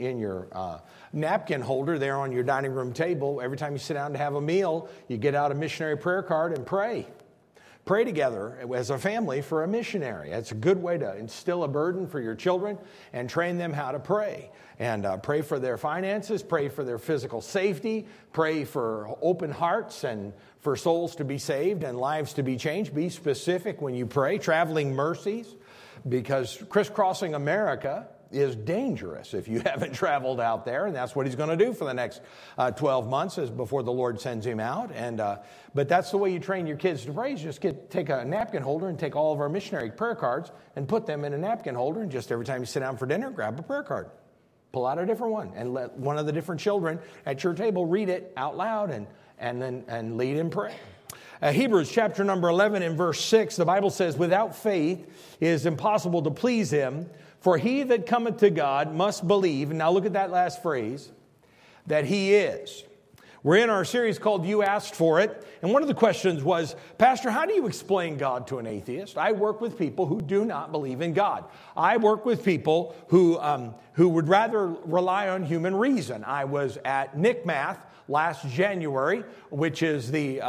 in your napkin holder there on your dining room table. Every time you sit down to have a meal, you get out a missionary prayer card and pray. Pray together as a family for a missionary. It's a good way to instill a burden for your children and train them how to pray. And pray for their finances, pray for their physical safety, pray for open hearts and for souls to be saved and lives to be changed. Be specific when you pray. Traveling mercies, because crisscrossing America is dangerous if you haven't traveled out there, and that's what he's going to do for the next 12 months is before the Lord sends him out. But that's the way you train your kids to pray. You just take a napkin holder and take all of our missionary prayer cards and put them in a napkin holder, and just every time you sit down for dinner, grab a prayer card. Pull out a different one and let one of the different children at your table read it out loud and lead in prayer. Hebrews chapter number 11 and verse 6, the Bible says, without faith it is impossible to please him, for he that cometh to God must believe, and now look at that last phrase, that he is. We're in our series called You Asked For It, and one of the questions was, Pastor, how do you explain God to an atheist? I work with people who do not believe in God. I work with people who would rather rely on human reason. I was at NCMAth last January, which is the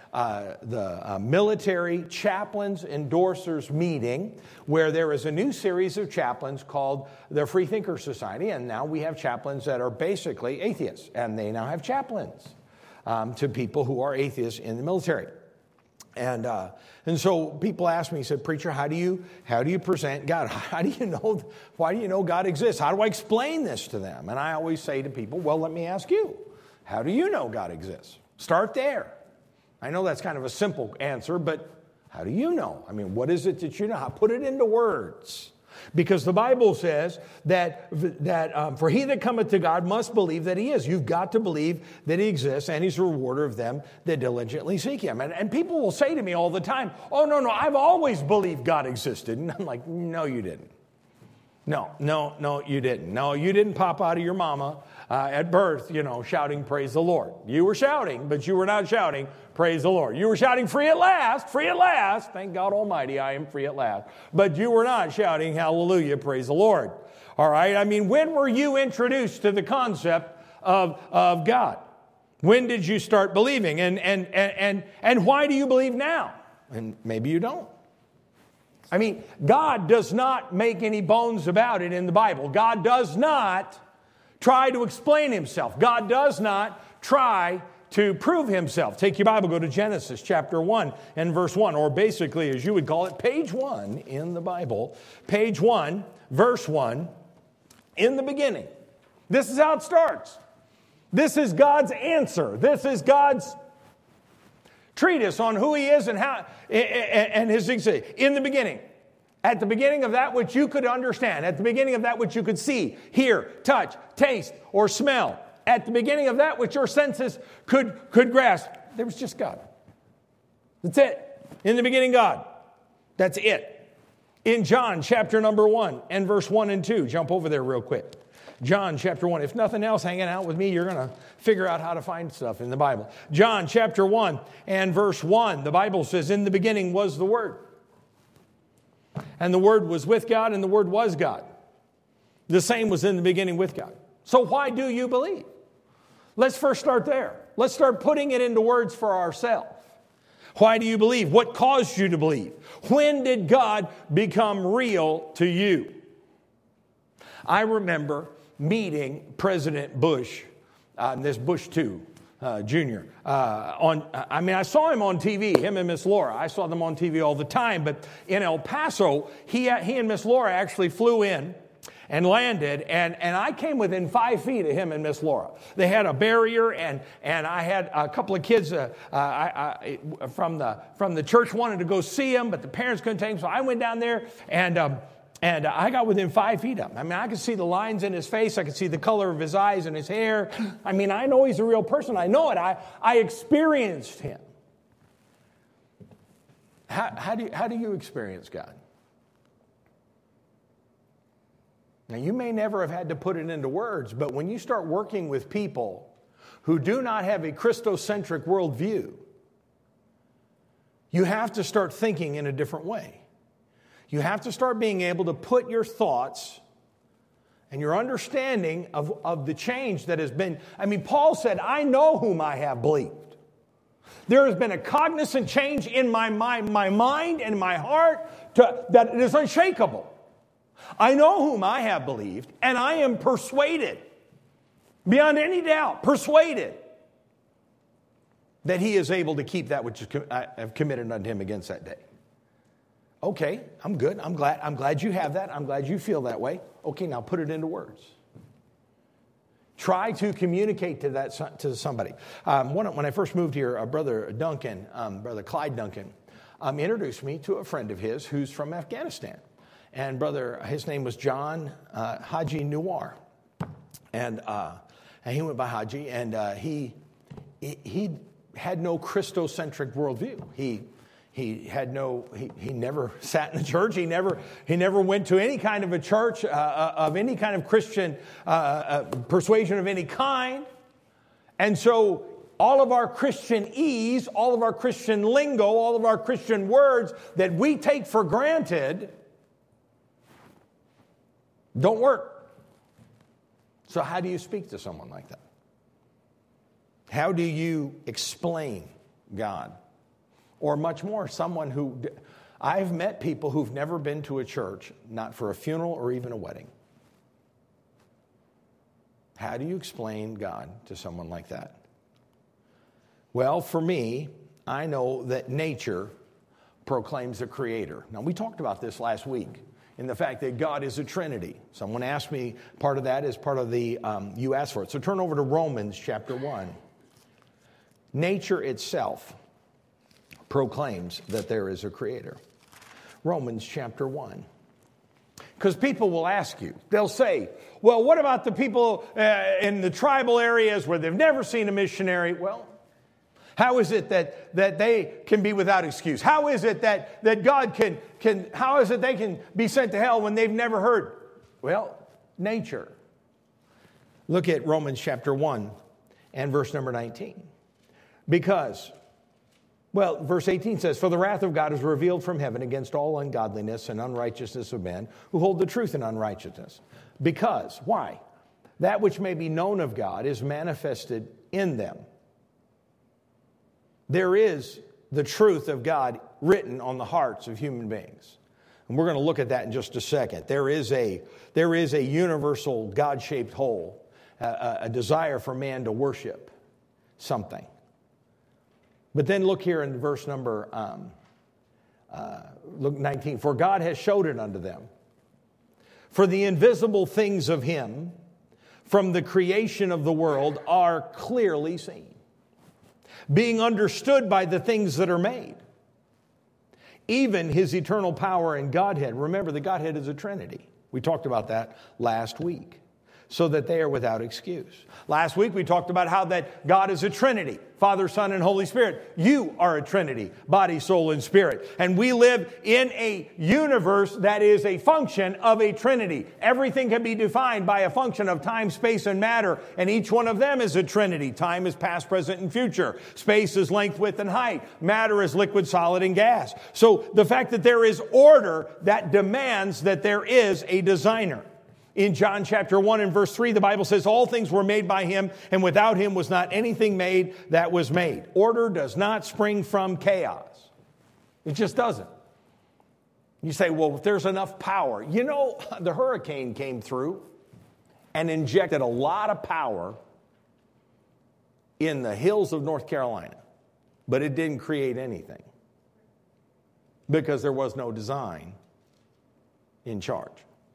military chaplains endorsers meeting, where there is a new series of chaplains called the Free Thinker Society, and now we have chaplains that are basically atheists, and they now have chaplains to people who are atheists in the military. And so people ask me, said, preacher, how do you present God? Why do you know God exists? How do I explain this to them? And I always say to people, well, let me ask you, how do you know God exists? Start there. I know that's kind of a simple answer, but how do you know? I mean, what is it that you know? Put it into words. Because the Bible says that for he that cometh to God must believe that he is. You've got to believe that he exists, and he's a rewarder of them that diligently seek him. And people will say to me all the time, oh, no, I've always believed God existed. And I'm like, no, you didn't. No, you didn't. No, you didn't pop out of your mama at birth, shouting, praise the Lord. You were shouting, but you were not shouting, praise the Lord. You were shouting, free at last, thank God Almighty, I am free at last. But you were not shouting, hallelujah, praise the Lord. All right, I mean, when were you introduced to the concept of God? When did you start believing? And why do you believe now? And maybe you don't. I mean, God does not make any bones about it in the Bible. God does not try to explain himself. God does not try to prove himself. Take your Bible, go to Genesis chapter 1 and verse 1, or basically, as you would call it, page 1 in the Bible. Page 1, verse 1, in the beginning. This is how it starts. This is God's answer. This is God's treatise on who he is and how and his existence. In the beginning. At the beginning of that which you could understand. At the beginning of that which you could see, hear, touch, taste, or smell. At the beginning of that which your senses could grasp. There was just God. That's it. In the beginning, God. That's it. In John chapter number 1 and verse 1 and 2. Jump over there real quick. John chapter 1. If nothing else, hanging out with me, you're going to figure out how to find stuff in the Bible. John chapter 1 and verse 1. The Bible says, in the beginning was the Word. And the Word was with God, and the Word was God. The same was in the beginning with God. So why do you believe? Let's first start there. Let's start putting it into words for ourselves. Why do you believe? What caused you to believe? When did God become real to you? I remember meeting President Bush, this Bush II, Jr. I saw him on TV, him and Miss Laura. I saw them on TV all the time, but in El Paso, he and Miss Laura actually flew in and landed, and I came within 5 feet of him and Miss Laura. They had a barrier, and I had a couple of kids from the church wanted to go see him, but the parents couldn't take him, so I went down there, and I got within 5 feet of him. I mean, I could see the lines in his face. I could see the color of his eyes and his hair. I mean, I know he's a real person. I know it. I experienced him. How do you experience God? Now, you may never have had to put it into words, but when you start working with people who do not have a Christocentric worldview, you have to start thinking in a different way. You have to start being able to put your thoughts and your understanding of the change that has been. I mean, Paul said, I know whom I have believed. There has been a cognizant change in my mind and my heart that is unshakable. I know whom I have believed, and I am persuaded, beyond any doubt, persuaded that he is able to keep that which I have committed unto him against that day. Okay, I'm good. I'm glad you have that. I'm glad you feel that way. Okay, now put it into words. Try to communicate to somebody. When I first moved here, Brother Duncan, Brother Clyde Duncan, introduced me to a friend of his who's from Afghanistan. And his name was John Haji Nuar. And he went by Haji, and he had no Christocentric worldview. He never sat in a church. He never went to any kind of a church of any kind of Christian persuasion of any kind. And so all of our Christianese, all of our Christian lingo, all of our Christian words that we take for granted don't work. So how do you speak to someone like that? How do you explain God? Or much more, someone who... I've met people who've never been to a church, not for a funeral or even a wedding. How do you explain God to someone like that? Well, for me, I know that nature proclaims a creator. Now, we talked about this last week in the fact that God is a Trinity. Someone asked me, part of that is part of the, you asked for it. So turn over to Romans chapter 1. Nature itself proclaims that there is a creator. Romans chapter 1. Because people will ask you, they'll say, well, what about the people in the tribal areas where they've never seen a missionary? Well, how is it that they can be without excuse? How is it that God can, how is it they can be sent to hell when they've never heard? Well, nature. Look at Romans chapter 1 and verse number 19. Because, well, verse 18 says, for the wrath of God is revealed from heaven against all ungodliness and unrighteousness of men who hold the truth in unrighteousness. Because, why? That which may be known of God is manifested in them. There is the truth of God written on the hearts of human beings. And we're going to look at that in just a second. There is a universal God-shaped hole, a desire for man to worship something. But then look here in verse number 19. For God has showed it unto them. For the invisible things of him from the creation of the world are clearly seen, being understood by the things that are made, even his eternal power and Godhead. Remember, the Godhead is a Trinity. We talked about that last week. So that they are without excuse. Last week we talked about how that God is a Trinity. Father, Son, and Holy Spirit. You are a Trinity. Body, soul, and spirit. And we live in a universe that is a function of a Trinity. Everything can be defined by a function of time, space, and matter. And each one of them is a Trinity. Time is past, present, and future. Space is length, width, and height. Matter is liquid, solid, and gas. So the fact that there is order, that demands that there is a designer. In John chapter 1 and verse 3, the Bible says, all things were made by him, and without him was not anything made that was made. Order does not spring from chaos. It just doesn't. You say, well, if there's enough power. You know, the hurricane came through and injected a lot of power in the hills of North Carolina, but it didn't create anything because there was no design in charge.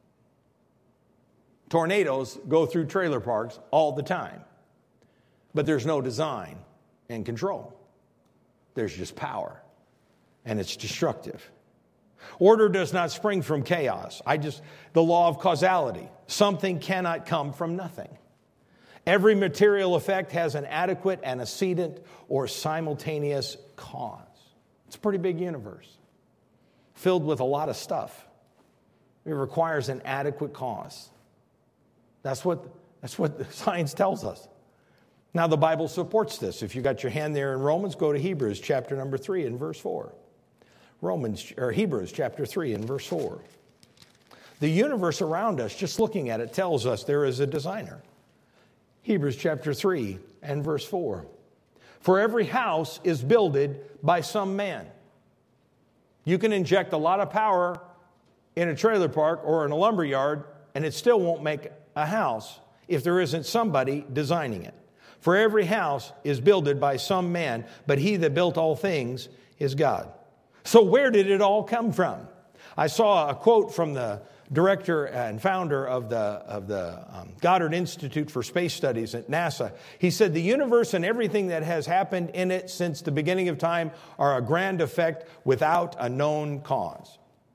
Tornadoes go through trailer parks all the time, but there's no design and control. There's just power, and it's destructive. Order does not spring from chaos. The law of causality. Something cannot come from nothing. Every material effect has an adequate antecedent or simultaneous cause. It's a pretty big universe, filled with a lot of stuff. It requires an adequate cause. That's what science tells us. Now the Bible supports this. If you got your hand there in Romans, go to Hebrews chapter number 3 and verse 4. Hebrews chapter 3 and verse 4. The universe around us, just looking at it, tells us there is a designer. Hebrews chapter 3 and verse 4. For every house is builded by some man. You can inject a lot of power in a trailer park or in a lumber yard, and it still won't make a house if there isn't somebody designing it. For every house is builded by some man, but he that built all things is God. So where did it all come from? I saw a quote from the director and founder of the Goddard Institute for Space Studies at NASA. He said, the universe and everything that has happened in it since the beginning of time are a grand effect without a known cause.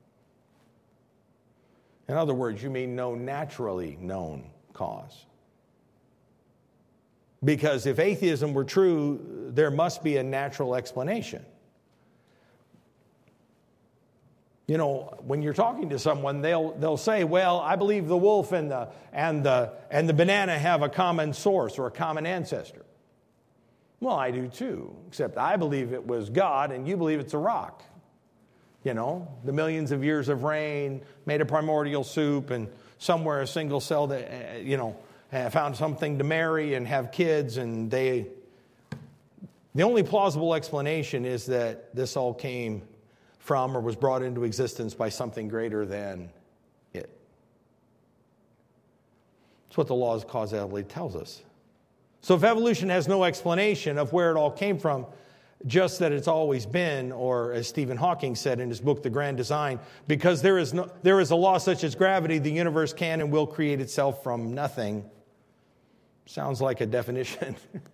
In other words, you mean no naturally known cause. Because if atheism were true, there must be a natural explanation. You know, when you're talking to someone, they'll say, well, I believe the wolf and the banana have a common source or a common ancestor. Well, I do too, except I believe it was God and you believe it's a rock. You know, the millions of years of rain made a primordial soup, and somewhere a single cell that, found something to marry and have kids, and the only plausible explanation is that this all came from or was brought into existence by something greater than it. That's what the law of causality tells us. So if evolution has no explanation of where it all came from, just that it's always been, or as Stephen Hawking said in his book, The Grand Design, because there is a law such as gravity, the universe can and will create itself from nothing. Sounds like a definition.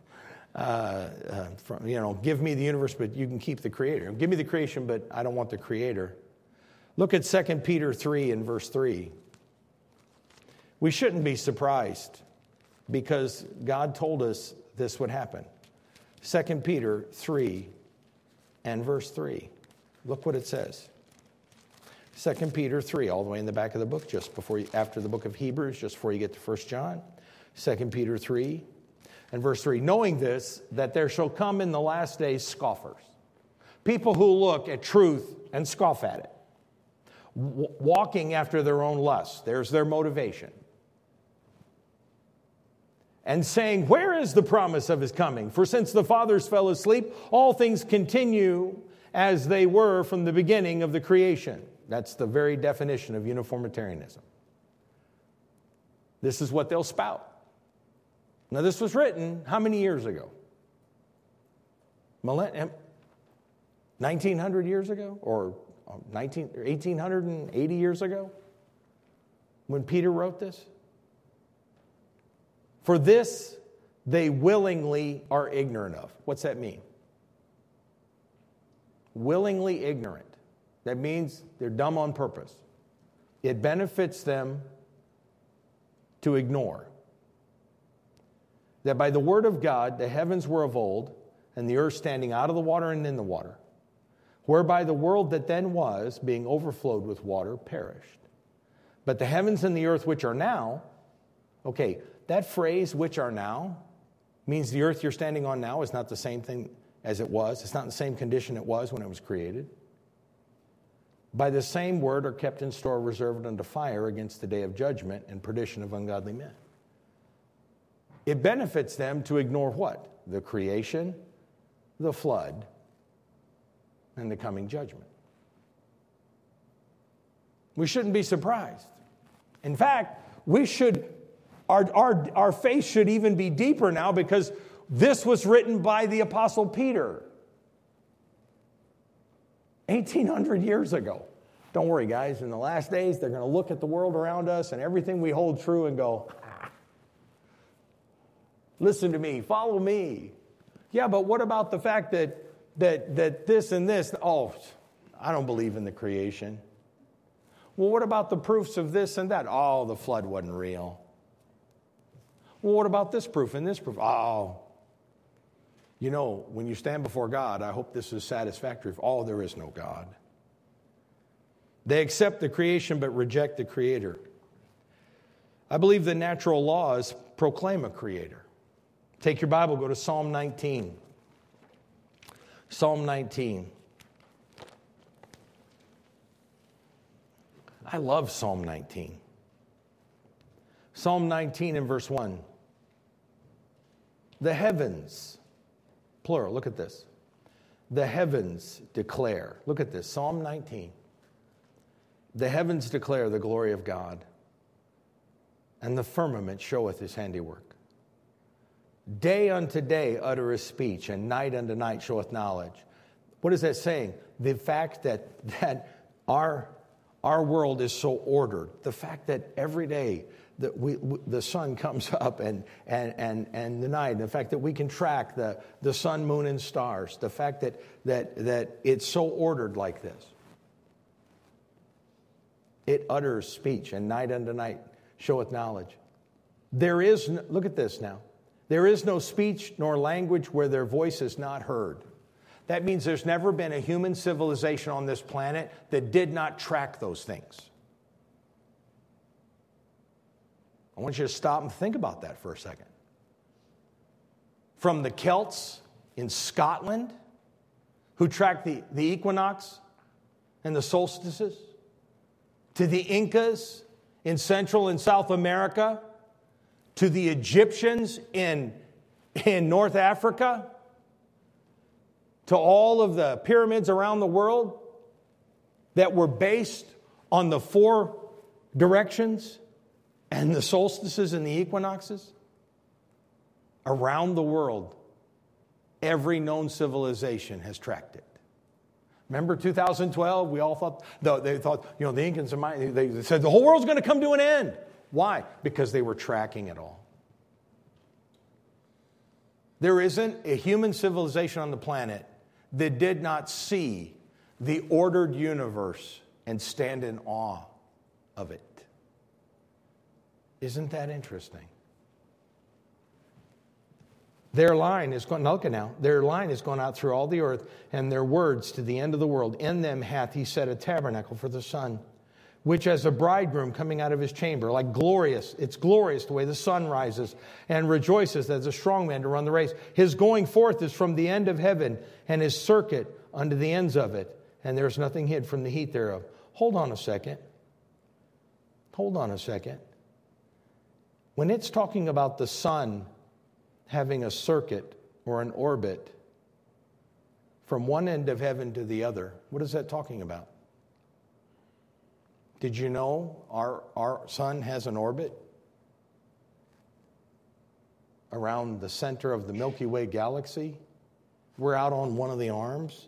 Give me the universe, but you can keep the creator. Give me the creation, but I don't want the creator. Look at 2 Peter 3 and verse 3. We shouldn't be surprised because God told us this would happen. 2 Peter 3 and verse 3. Look what it says. 2 Peter 3, all the way in the back of the book, after the book of Hebrews, just before you get to 1 John. 2 Peter 3 and verse 3. Knowing this, that there shall come in the last days scoffers. People who look at truth and scoff at it. Walking after their own lusts. There's their motivation. And saying, where is the promise of his coming? For since the fathers fell asleep, all things continue as they were from the beginning of the creation. That's the very definition of uniformitarianism. This is what they'll spout. Now, this was written how many years ago? 1900 years ago? Or 1880 years ago? When Peter wrote this? For this they willingly are ignorant of. What's that mean? Willingly ignorant. That means they're dumb on purpose. It benefits them to ignore that by the word of God the heavens were of old, and the earth standing out of the water and in the water, whereby the world that then was, being overflowed with water, perished. But the heavens and the earth which are now, okay, that phrase, which are now, means the earth you're standing on now is not the same thing as it was. It's not in the same condition it was when it was created. By the same word are kept in store, reserved unto fire against the day of judgment and perdition of ungodly men. It benefits them to ignore what? The creation, the flood, and the coming judgment. We shouldn't be surprised. In fact, we should... Our faith should even be deeper now because this was written by the Apostle Peter 1,800 years ago. Don't worry, guys. In the last days, they're going to look at the world around us and everything we hold true and go, listen to me, follow me. Yeah, but what about the fact that this and this? Oh, I don't believe in the creation. Well, what about the proofs of this and that? Oh, the flood wasn't real. Well, what about this proof and this proof? Oh, when you stand before God, I hope this is satisfactory. There is no God. They accept the creation but reject the Creator. I believe the natural laws proclaim a Creator. Take your Bible, go to Psalm 19. Psalm 19. I love Psalm 19. Psalm 19 and verse 1. The heavens, plural, look at this. The heavens declare, look at this, Psalm 19. The heavens declare the glory of God, and the firmament showeth his handiwork. Day unto day uttereth speech, and night unto night showeth knowledge. What is that saying? The fact that our world is so ordered, the fact that every day that the sun comes up and the night, the fact that we can track the sun, moon, and stars, the fact that it's so ordered like this. It utters speech, and night unto night showeth knowledge. Look at this now. There is no speech nor language where their voice is not heard. That means there's never been a human civilization on this planet that did not track those things. I want you to stop and think about that for a second. From the Celts in Scotland, who tracked the equinox and the solstices, to the Incas in Central and South America, to the Egyptians in North Africa, to all of the pyramids around the world that were based on the four directions and the solstices and the equinoxes. Around the world, every known civilization has tracked it. Remember 2012? We all thought, they thought, the Incans and Mayans, they said the whole world's going to come to an end. Why? Because they were tracking it all. There isn't a human civilization on the planet that did not see the ordered universe and stand in awe of it. Isn't that interesting? Their line is going, now look at now, their line is going out through all the earth, and their words to the end of the world. In them hath he set a tabernacle for the sun, which as a bridegroom coming out of his chamber, like glorious, it's glorious the way the sun rises, and rejoices as a strong man to run the race. His going forth is from the end of heaven, and his circuit unto the ends of it, and there is nothing hid from the heat thereof. Hold on a second. When it's talking about the sun having a circuit or an orbit from one end of heaven to the other, what is that talking about? Did you know our sun has an orbit around the center of the Milky Way galaxy? We're out on one of the arms,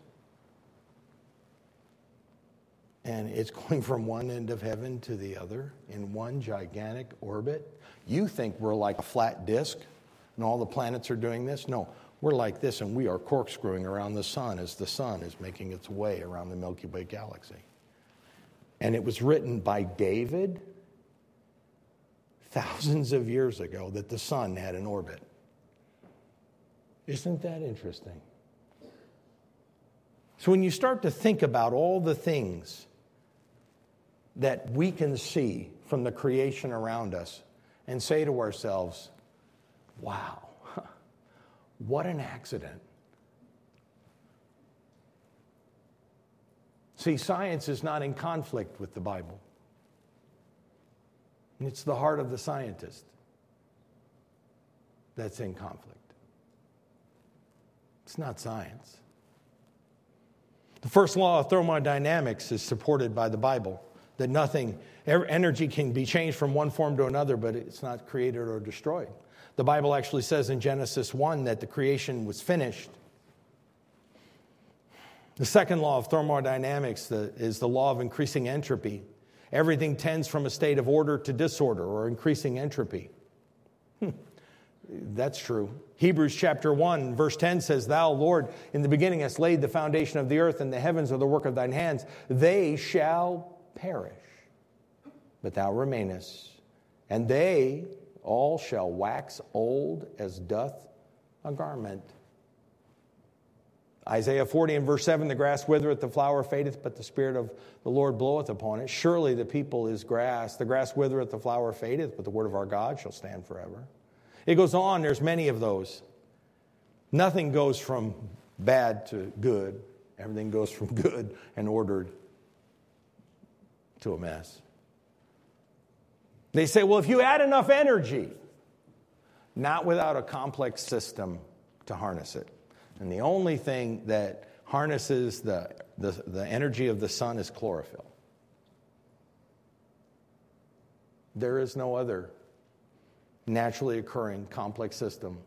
and it's going from one end of heaven to the other in one gigantic orbit. You think we're like a flat disk and all the planets are doing this? No, we're like this, and we are corkscrewing around the sun as the sun is making its way around the Milky Way galaxy. And it was written by David thousands of years ago that the sun had an orbit. Isn't that interesting? So when you start to think about all the things that we can see from the creation around us and say to ourselves, wow, what an accident. See, science is not in conflict with the Bible. It's the heart of the scientist that's in conflict. It's not science. The first law of thermodynamics is supported by the Bible, that energy can be changed from one form to another, but it's not created or destroyed. The Bible actually says in Genesis 1 that the creation was finished. The second law of thermodynamics is the law of increasing entropy. Everything tends from a state of order to disorder or increasing entropy. That's true. Hebrews chapter 1 verse 10 says, Thou, Lord, in the beginning hast laid the foundation of the earth, and the heavens are the work of thine hands. They shall perish, but thou remainest, and they all shall wax old as doth a garment. Isaiah 40 and verse 7, the grass withereth, the flower fadeth, but the Spirit of the Lord bloweth upon it. Surely the people is grass. The grass withereth, the flower fadeth, but the word of our God shall stand forever. It goes on, there's many of those. Nothing goes from bad to good. Everything goes from good and ordered to a mess. They say, well, if you add enough energy, not without a complex system to harness it. And the only thing that harnesses the energy of the sun is chlorophyll. There is no other naturally occurring complex system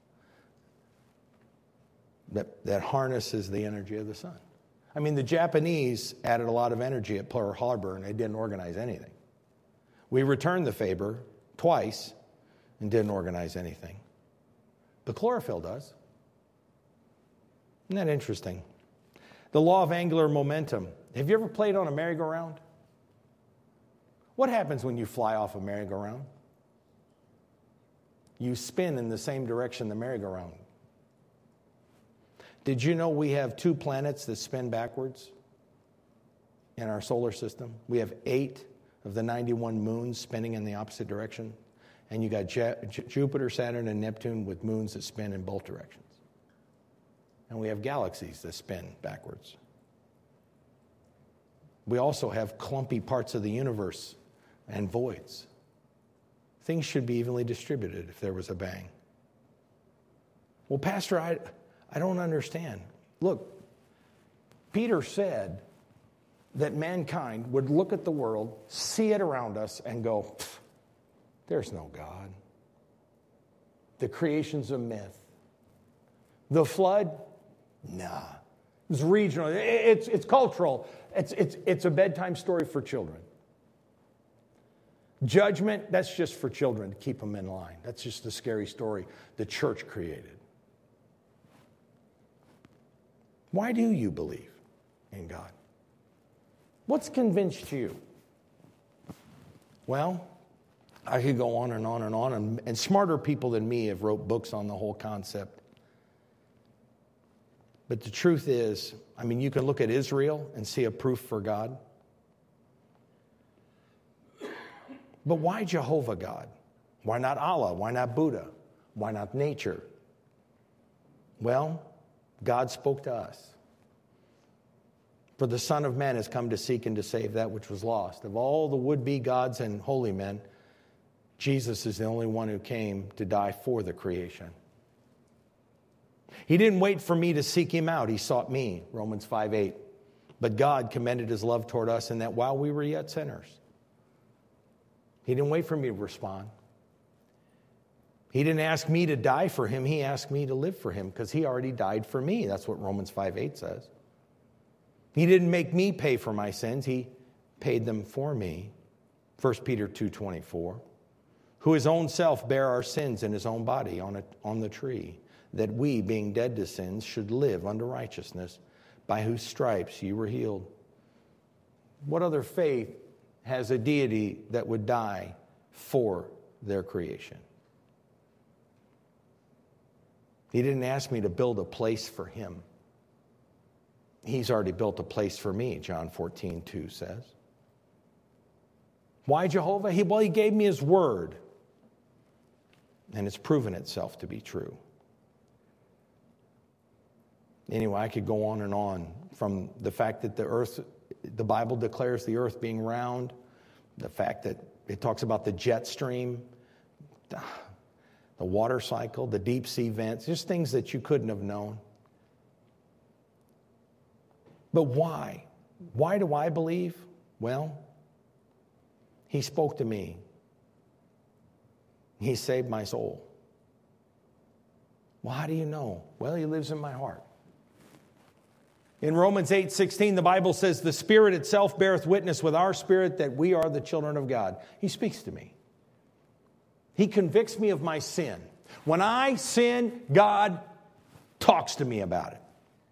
that harnesses the energy of the sun. I mean, the Japanese added a lot of energy at Pearl Harbor, and they didn't organize anything. We returned the favor twice and didn't organize anything. But chlorophyll does. Isn't that interesting? The law of angular momentum. Have you ever played on a merry-go-round? What happens when you fly off a merry-go-round? You spin in the same direction the merry-go-round. Did you know we have 2 planets that spin backwards in our solar system? We have 8 of the 91 moons spinning in the opposite direction. And you got Jupiter, Saturn, and Neptune with moons that spin in both directions. And we have galaxies that spin backwards. We also have clumpy parts of the universe and voids. Things should be evenly distributed if there was a bang. Well, Pastor, I don't understand. Look, Peter said that mankind would look at the world, see it around us, and go, there's no God. The creation's a myth. The flood? Nah. It's regional. It's cultural. It's a bedtime story for children. Judgment, that's just for children to keep them in line. That's just a scary story the church created. Why do you believe in God? What's convinced you? Well, I could go on and on and on, and smarter people than me have wrote books on the whole concept. But the truth is, I mean, you can look at Israel and see a proof for God. But why Jehovah God? Why not Allah? Why not Buddha? Why not nature? Well, God spoke to us. For the Son of Man has come to seek and to save that which was lost. Of all the would-be gods and holy men, Jesus is the only one who came to die for the creation. He didn't wait for me to seek him out. He sought me, Romans 5:8. But God commended his love toward us in that while we were yet sinners. He didn't wait for me to respond. He didn't ask me to die for him. He asked me to live for him because he already died for me. That's what Romans 5:8 says. He didn't make me pay for my sins. He paid them for me. 1 Peter 2:24. Who his own self bare our sins in his own body on the tree, that we, being dead to sins, should live unto righteousness, by whose stripes you were healed. What other faith has a deity that would die for their creation? He didn't ask me to build a place for him. He's already built a place for me, John 14:2 says. Why Jehovah? He gave me his word. And it's proven itself to be true. Anyway, I could go on and on from the fact that the Bible declares the earth being round, the fact that it talks about the jet stream, the water cycle, the deep sea vents, just things that you couldn't have known. But why? Why do I believe? Well, he spoke to me. He saved my soul. Well, how do you know? Well, he lives in my heart. In Romans 8:16, the Bible says, the Spirit itself beareth witness with our spirit that we are the children of God. He speaks to me. He convicts me of my sin. When I sin, God talks to me about it.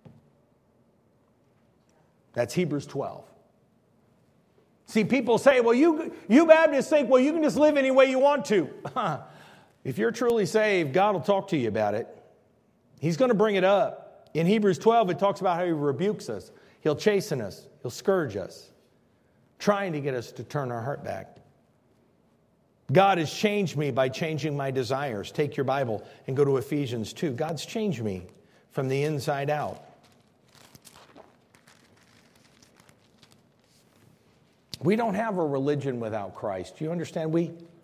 That's Hebrews 12. See, people say, well, you Baptists think, well, you can just live any way you want to. If you're truly saved, God will talk to you about it. He's going to bring it up. In Hebrews 12, it talks about how he rebukes us. He'll chasten us. He'll scourge us, trying to get us to turn our heart back. God has changed me by changing my desires. Take your Bible and go to Ephesians 2. God's changed me from the inside out. We don't have a religion without Christ. Do you understand?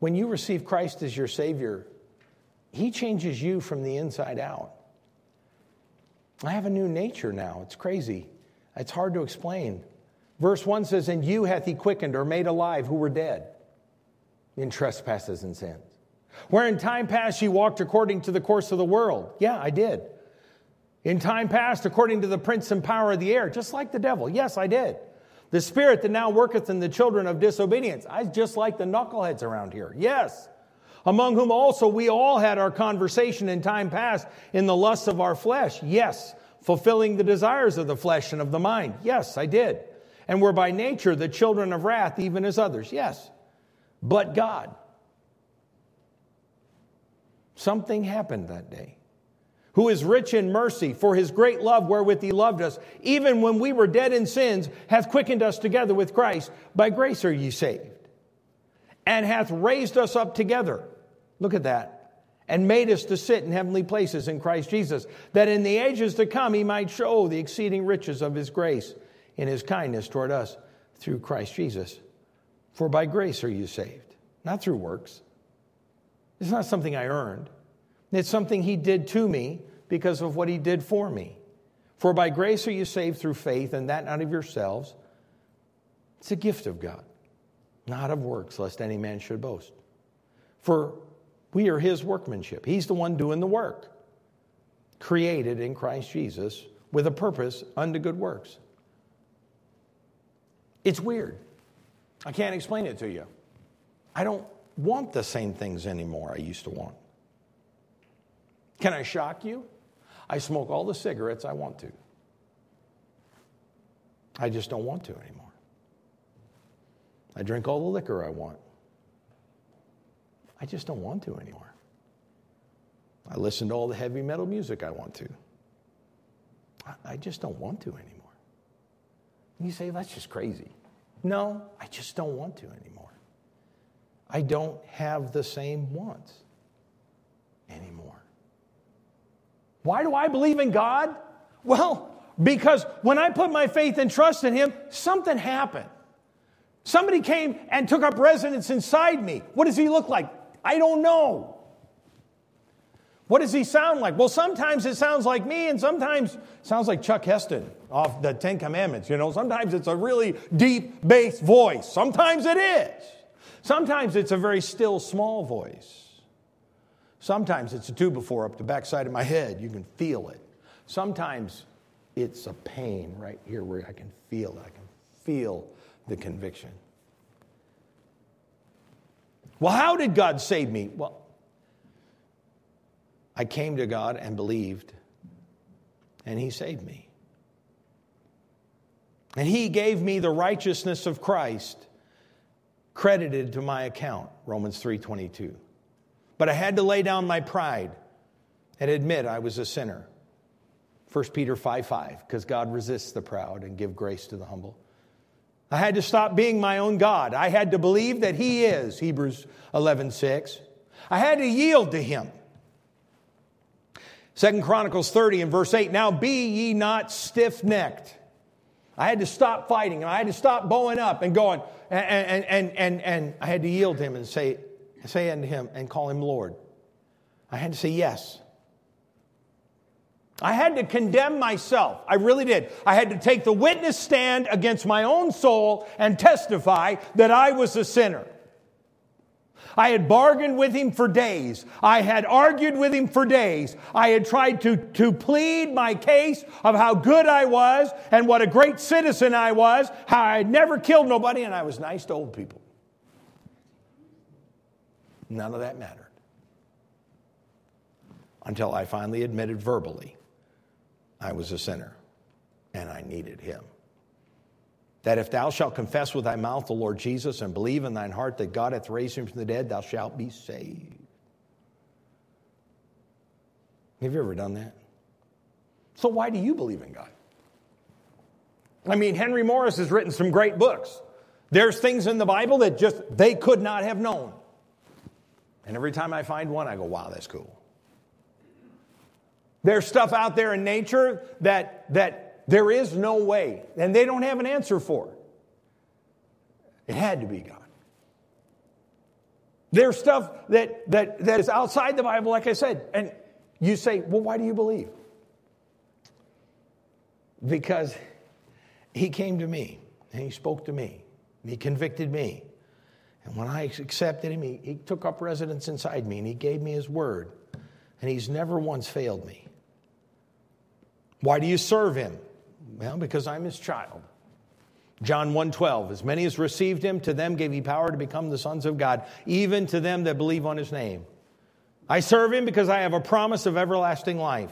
When you receive Christ as your Savior, He changes you from the inside out. I have a new nature now. It's crazy. It's hard to explain. Verse 1 says, "And you hath He quickened or made alive who were dead in trespasses and sins. Where in time past ye walked according to the course of the world." Yeah, I did. In time past, according to the prince and power of the air, just like the devil. Yes, I did. The spirit that now worketh in the children of disobedience. I just like the knuckleheads around here. Yes. Among whom also we all had our conversation in time past in the lusts of our flesh. Yes. Fulfilling the desires of the flesh and of the mind. Yes, I did. And were by nature the children of wrath, even as others. Yes. But God. Something happened that day. Who is rich in mercy, for His great love wherewith He loved us, even when we were dead in sins, hath quickened us together with Christ. By grace are ye saved. And hath raised us up together. Look at that. And made us to sit in heavenly places in Christ Jesus, that in the ages to come He might show the exceeding riches of His grace in His kindness toward us through Christ Jesus. For by grace are you saved, not through works. It's not something I earned. It's something He did to me because of what He did for me. For by grace are you saved through faith, and that not of yourselves. It's a gift of God, not of works, lest any man should boast. For we are His workmanship. He's the one doing the work, created in Christ Jesus with a purpose unto good works. It's weird. I can't explain it to you. I don't want the same things anymore I used to want. Can I shock you? I smoke all the cigarettes I want to. I just don't want to anymore. I drink all the liquor I want. I just don't want to anymore. I listen to all the heavy metal music I want to. I just don't want to anymore. And you say, that's just crazy. No, I just don't want to anymore. I don't have the same wants anymore. Why do I believe in God? Well, because when I put my faith and trust in Him, something happened. Somebody came and took up residence inside me. What does He look like? I don't know. What does He sound like? Well, sometimes it sounds like me, and sometimes it sounds like Chuck Heston off the Ten Commandments. You know, sometimes it's a really deep bass voice. Sometimes it is. Sometimes it's a very still, small voice. Sometimes it's a 2x4 up the backside of my head. You can feel it. Sometimes it's a pain right here where I can feel it. I can feel the conviction. Well, how did God save me? Well, I came to God and believed, and He saved me. And He gave me the righteousness of Christ credited to my account, Romans 3:22. But I had to lay down my pride and admit I was a sinner. 1 Peter 5:5, because God resists the proud and give grace to the humble. I had to stop being my own God. I had to believe that He is, Hebrews 11:6. I had to yield to Him. 2 Chronicles 30 and verse 8, now be ye not stiff-necked. I had to stop fighting. I had to stop bowing up and going, and I had to yield to Him and say unto Him and call Him Lord. I had to say yes. I had to condemn myself. I really did. I had to take the witness stand against my own soul and testify that I was a sinner. I had bargained with Him for days. I had argued with Him for days. I had tried to plead my case of how good I was and what a great citizen I was, how I had never killed nobody, and I was nice to old people. None of that mattered. Until I finally admitted verbally I was a sinner and I needed Him. That if thou shalt confess with thy mouth the Lord Jesus and believe in thine heart that God hath raised Him from the dead, thou shalt be saved. Have you ever done that? So why do you believe in God? I mean, Henry Morris has written some great books. There's things in the Bible that just they could not have known. And every time I find one, I go, wow, that's cool. There's stuff out there in nature that there is no way, and they don't have an answer for it. It had to be God. There's stuff that is outside the Bible, like I said. And you say, well, why do you believe? Because he came to me, and he spoke to me, and he convicted me. And when I accepted him, he took up residence inside me, and he gave me his word. And he's never once failed me. Why do you serve him? Well, because I'm his child. John 1:12, as many as received him, to them gave he power to become the sons of God, even to them that believe on his name. I serve him because I have a promise of everlasting life.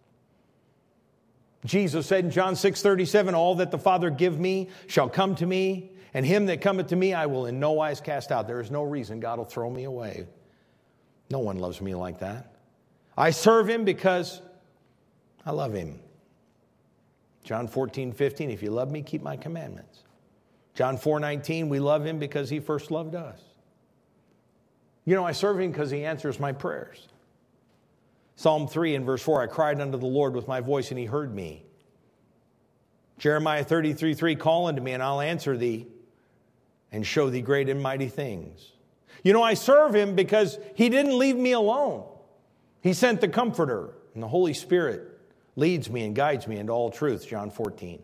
Jesus said in John 6:37, all that the Father give me shall come to me, and him that cometh to me I will in no wise cast out. There is no reason God will throw me away. No one loves me like that. I serve him because I love him. John 14:15, if you love me, keep my commandments. John 4:19, we love him because he first loved us. You know, I serve him because he answers my prayers. Psalm 3 and verse 4, I cried unto the Lord with my voice, and he heard me. Jeremiah 33:3, call unto me, and I'll answer thee and show thee great and mighty things. You know, I serve him because he didn't leave me alone. He sent the Comforter, and the Holy Spirit leads me and guides me into all truth, John 14.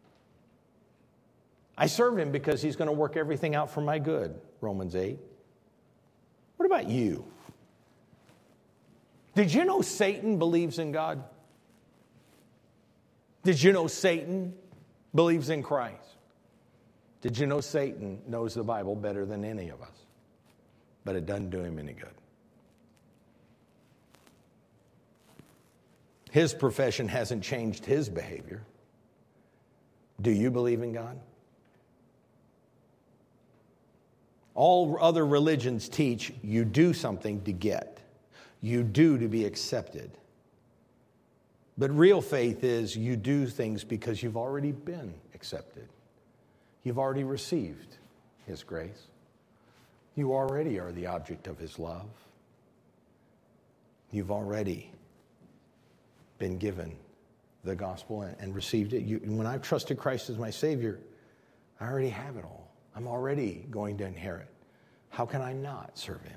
I serve him because he's going to work everything out for my good, Romans 8. What about you? Did you know Satan believes in God? Did you know Satan believes in Christ? Did you know Satan knows the Bible better than any of us? But it doesn't do him any good. His profession hasn't changed his behavior. Do you believe in God? All other religions teach you do something to get. You do to be accepted. But real faith is you do things because you've already been accepted. You've already received his grace. You already are the object of his love. You've already been given the gospel and received it. When I've trusted Christ as my Savior, I already have it all. I'm already going to inherit. How can I not serve him?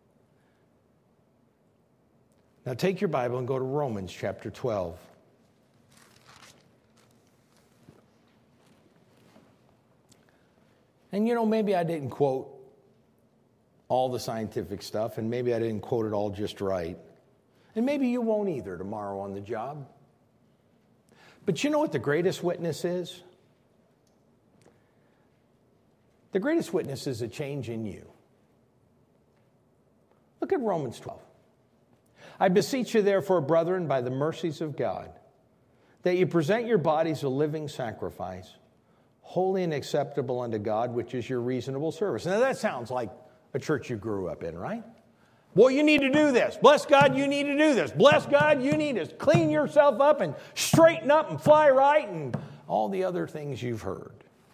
Now take your Bible and go to Romans chapter 12. And you know, maybe I didn't quote all the scientific stuff, and maybe I didn't quote it all just right. And maybe you won't either tomorrow on the job. But you know what the greatest witness is? The greatest witness is a change in you. Look at Romans 12. I beseech you, therefore, brethren, by the mercies of God, that you present your bodies a living sacrifice, holy and acceptable unto God, which is your reasonable service. Now that sounds like a church you grew up in, right? Well, you need to do this. Bless God, you need to do this. Bless God, you need to clean yourself up and straighten up and fly right and all the other things you've heard.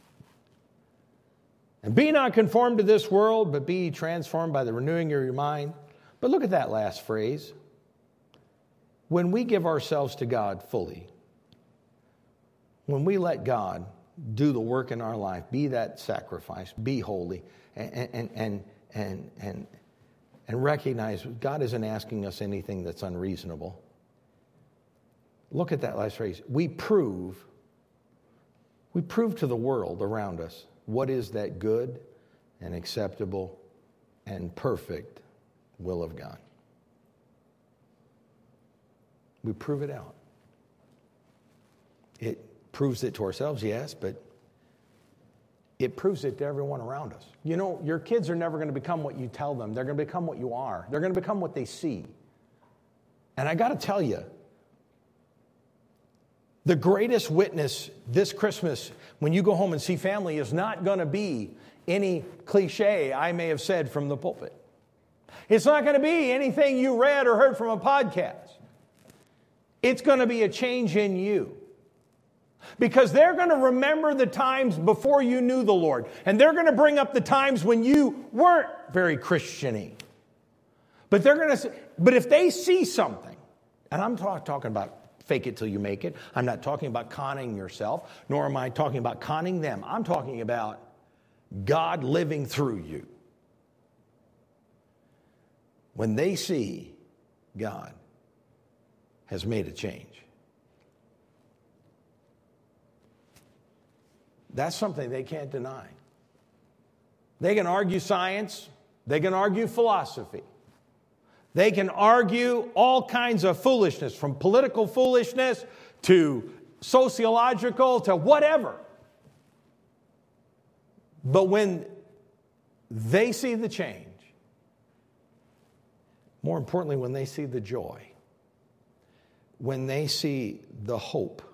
And be not conformed to this world, but be transformed by the renewing of your mind. But look at that last phrase. When we give ourselves to God fully, when we let God do the work in our life, be that sacrifice, be holy, and recognize God isn't asking us anything that's unreasonable. Look at that last phrase. We prove to the world around us what is that good and acceptable and perfect will of God. We prove it out. It proves it to ourselves, yes, but it proves it to everyone around us. You know, your kids are never going to become what you tell them. They're going to become what you are. They're going to become what they see. And I got to tell you, the greatest witness this Christmas, when you go home and see family, is not going to be any cliche I may have said from the pulpit. It's not going to be anything you read or heard from a podcast. It's going to be a change in you. Because they're going to remember the times before you knew the Lord. And they're going to bring up the times when you weren't very Christian-y. But if they see something, and I'm talking about fake it till you make it. I'm not talking about conning yourself, nor am I talking about conning them. I'm talking about God living through you. when they see God has made a change, that's something they can't deny. They can argue science. They can argue philosophy. They can argue all kinds of foolishness, from political foolishness to sociological to whatever. But when they see the change, more importantly, when they see the joy, when they see the hope,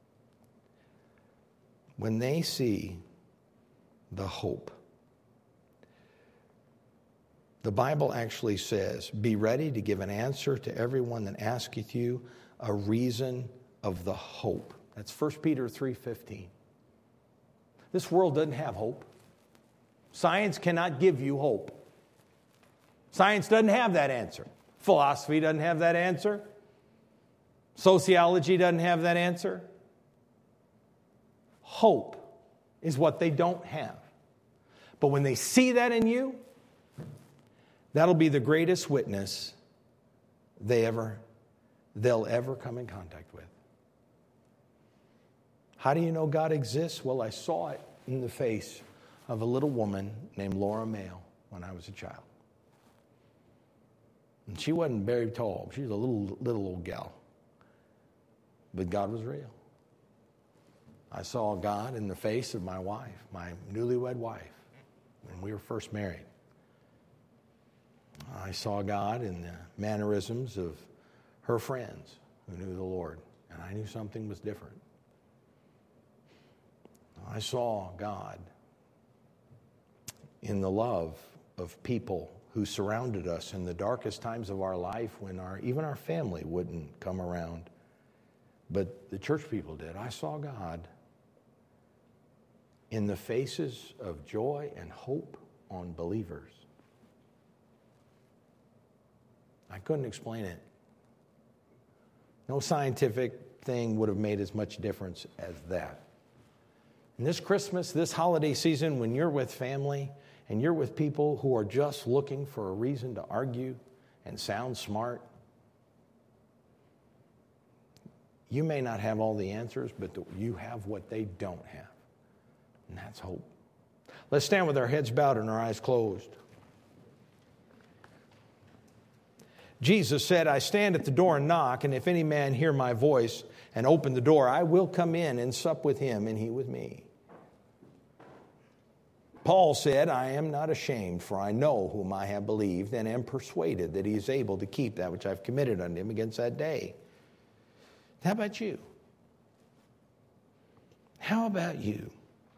when they see the hope, the Bible actually says, be ready to give an answer to everyone that asketh you a reason of the hope. That's 1 Peter 3:15. This world doesn't have hope. Science cannot give you hope. Science doesn't have that answer. Philosophy doesn't have that answer. Sociology doesn't have that answer. Hope is what they don't have. But when they see that in you, that'll be the greatest witness they'll ever come in contact with. How do you know God exists? Well, I saw it in the face of a little woman named Laura Mail when I was a child. And she wasn't very tall. She was a little old gal. But God was real. I saw God in the face of my wife, my newlywed wife, when we were first married. I saw God in the mannerisms of her friends who knew the Lord, and I knew something was different. I saw God in the love of people who surrounded us in the darkest times of our life when even our family wouldn't come around, but the church people did. I saw God in the faces of joy and hope on believers. I couldn't explain it. No scientific thing would have made as much difference as that. And this Christmas, this holiday season, when you're with family and you're with people who are just looking for a reason to argue and sound smart, you may not have all the answers, but you have what they don't have. And that's hope. Let's stand with our heads bowed and our eyes closed. Jesus said, I stand at the door and knock, and if any man hear my voice and open the door, I will come in and sup with him and he with me. Paul said, I am not ashamed, for I know whom I have believed and am persuaded that he is able to keep that which I've committed unto him against that day. How about you? How about you?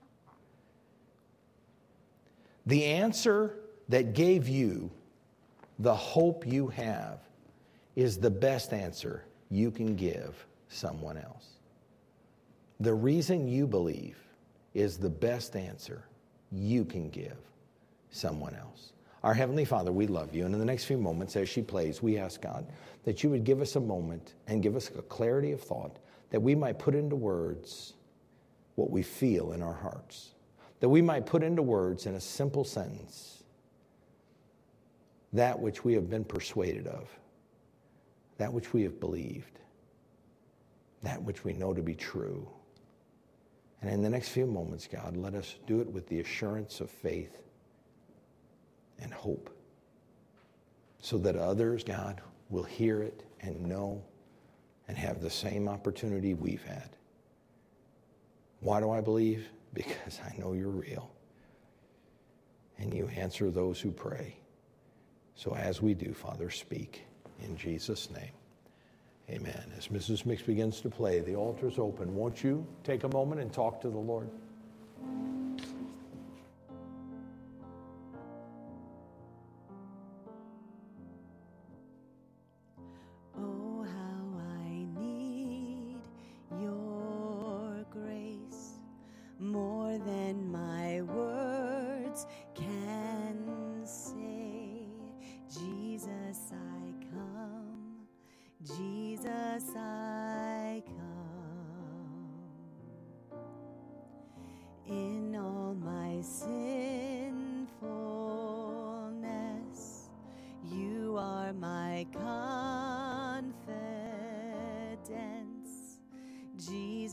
The answer that gave you the hope you have is the best answer you can give someone else. The reason you believe is the best answer you can give someone else. Our Heavenly Father, we love you. And in the next few moments, as she plays, we ask God that you would give us a moment and give us a clarity of thought that we might put into words what we feel in our hearts. That we might put into words in a simple sentence that which we have been persuaded of, that which we have believed, that which we know to be true. And in the next few moments, God, let us do it with the assurance of faith and hope, so that others, God, will hear it and know and have the same opportunity we've had. Why do I believe? Because I know you're real, and you answer those who pray. So as we do, Father, speak in Jesus' name. Amen. As Mrs. Mix begins to play, the altar's open. Won't you take a moment and talk to the Lord? Oh, how I need your grace more than my words can say. Jesus, I come. Jesus, I come. In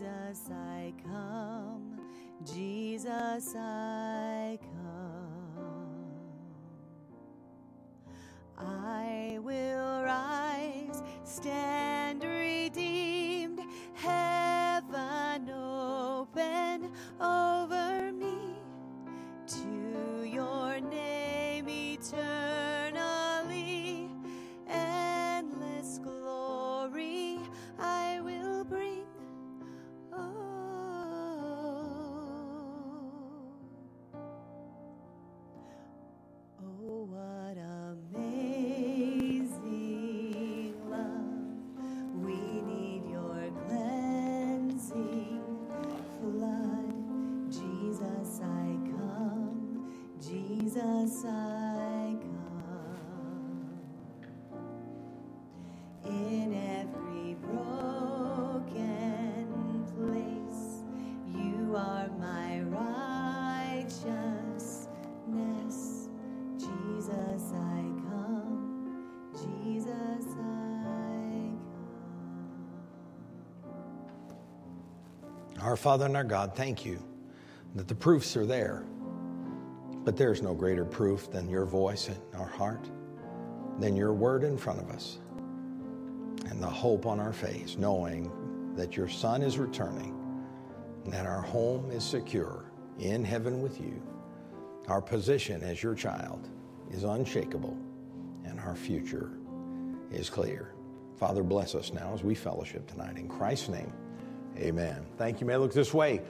Jesus, I come. Jesus, I come. I will rise, stand redeemed, heaven open over me. To your name eternally, endless glory I will bring. Oh, what amazing love. We need your cleansing flood. Jesus, I come. Jesus, I come. In every broken place, you are my righteousness. Jesus, I come. Jesus, I come. Our Father and our God, thank you that the proofs are there. But there's no greater proof than your voice in our heart, than your word in front of us, and the hope on our face, knowing that your Son is returning, and that our home is secure in heaven with you. Our position as your child is unshakable, and our future is clear. Father, bless us now as we fellowship tonight. In Christ's name, amen. Thank you. May I look this way.